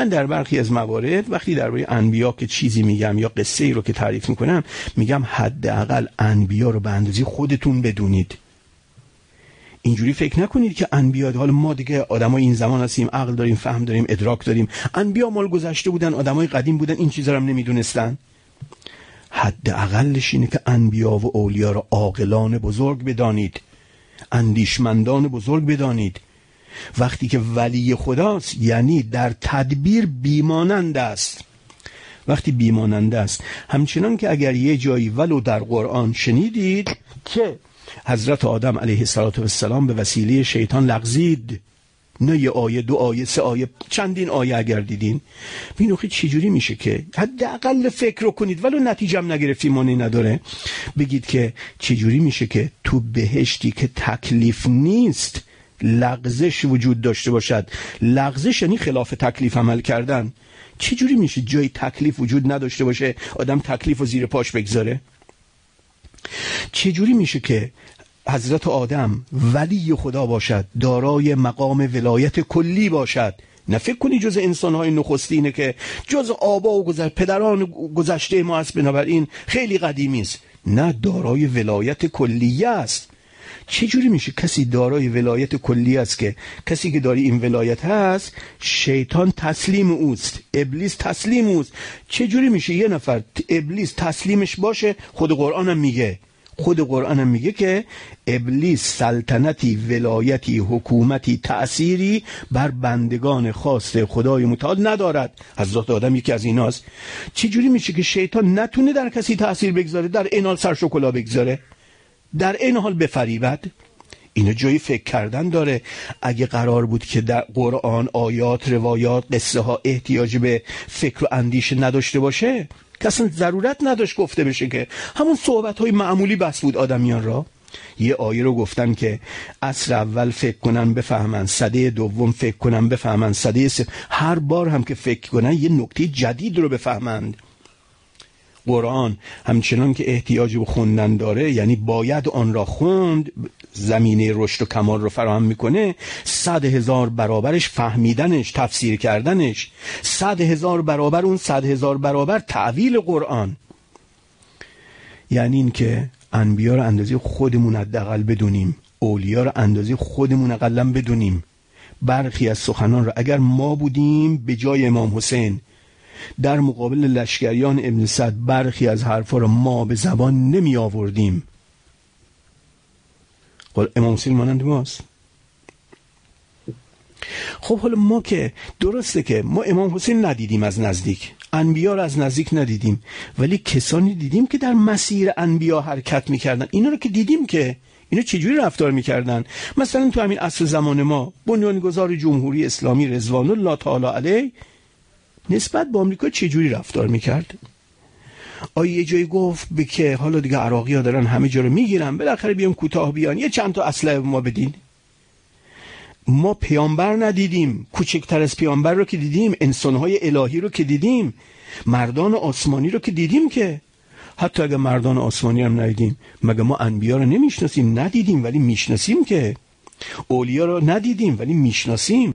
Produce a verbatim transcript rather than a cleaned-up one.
من در برخی از موارد وقتی درباره انبیا که چیزی میگم یا قصه ای رو که تعریف میکنم میگم حداقل انبیا رو به اندازه خودتون بدونید. اینجوری فکر نکنید که انبیا، حالا ما دیگه آدمای این زمان هستیم، عقل داریم، فهم داریم، ادراک داریم، انبیا مال گذشته بودن، آدمای قدیم بودن، این چیزا رو هم نمیدونستن. حداقلش اینه که انبیا و اولیا رو عاقلان بزرگ بدانید، اندیشمندان بزرگ بدانید. وقتی که ولی خداست یعنی در تدبیر بیمانند است. وقتی بیمانند است، همچنان که اگر یه جایی ولو در قرآن شنیدید که حضرت آدم علیه السلام به وسیله شیطان لغزید، نه یه آیه، دو آیه، سه آیه، چندین آیه اگر دیدین، ببین آخه چجوری میشه که حداقل فکر رو کنید ولو نتیجه هم نگرفتی معنی نداره، بگید که چجوری میشه که تو بهشتی که تکلیف نیست لغزش وجود داشته باشد. لغزش یعنی خلاف تکلیف عمل کردن. چجوری میشه جای تکلیف وجود نداشته باشه آدم تکلیف رو زیر پاش بگذاره؟ چجوری میشه که حضرت آدم ولی خدا باشد، دارای مقام ولایت کلی باشد؟ نه فکر کنی جز انسانهای نخستینه که جز آبا و گذر پدران گذشته ما است، بنابراین خیلی قدیمی است. نه، دارای ولایت کلیه است. چجوری میشه کسی دارای ولایت کلی است که کسی که داری این ولایت هست شیطان تسلیم اوست، ابلیس تسلیم اوست؟ چجوری میشه یه نفر ابلیس تسلیمش باشه؟ خود قرآن هم میگه، خود قرآن هم میگه که ابلیس سلطنتی، ولایتی، حکومتی، تأثیری بر بندگان خاص خدای متعال ندارد. حضرت آدم یکی از ایناست. چجوری میشه که شیطان نتونه در کسی تأثیر بگذاره، در این حال سرشکلا بگذاره، در این حال بفریبد؟ اینو جایی فکر کردن داره. اگه قرار بود که در قرآن آیات، روایات، قصه ها احتیاج به فکر و اندیشه نداشته باشه که اصلا ضرورت نداشت گفته بشه، که همون صحبت های معمولی بس بود آدمیان را. یه آیه رو گفتن که عصر اول فکر کنن بفهمن، سده دوم فکر کنن بفهمن، سده سه، هر بار هم که فکر کنن یه نکته جدید رو بفهمند. قرآن همچنان که احتیاج به خوندن داره، یعنی باید آن را خوند، زمینه رشد و کمال رو فراهم میکنه، صد هزار برابرش فهمیدنش، تفسیر کردنش، صد هزار برابر اون صد هزار برابر تعویل قرآن. یعنی این که انبیا رو اندازه خودمون حداقل بدونیم، اولیا رو اندازه خودمون اقلا بدونیم. برخی از سخنان رو اگر ما بودیم به جای امام حسین در مقابل لشکریان ابن سعد، برخی از حرفا رو ما به زبان نمی آوردیم. امام حسین مانند ماست. خب حالا ما که درسته که ما امام حسین ندیدیم از نزدیک، انبیا رو از نزدیک ندیدیم، ولی کسانی دیدیم که در مسیر انبیا حرکت میکردن. اینا رو که دیدیم که اینا چجوری رفتار میکردن. مثلا تو همین عصر زمان ما بنیانگذار جمهوری اسلامی رضوان الله تعالی علیه نسبت به آمریکا چجوری رفتار میکرد؟ آیا یه جایی گفت به که حالا دیگه عراقی ها دارن همه جا رو میگیرن، بالاخره بیام کوتاه بیان یه چند تا اسلحه ما بدین؟ ما پیامبر ندیدیم، کوچکتر از پیامبر رو که دیدیم، انسانهای الهی رو که دیدیم، مردان آسمانی رو که دیدیم. که حتی اگه مردان آسمانی هم ندیدیم، مگه ما انبیا رو نمیشناسیم؟ ندیدیم ولی میشناسیم. که اولیا رو ندیدیم ولی میشناسیم.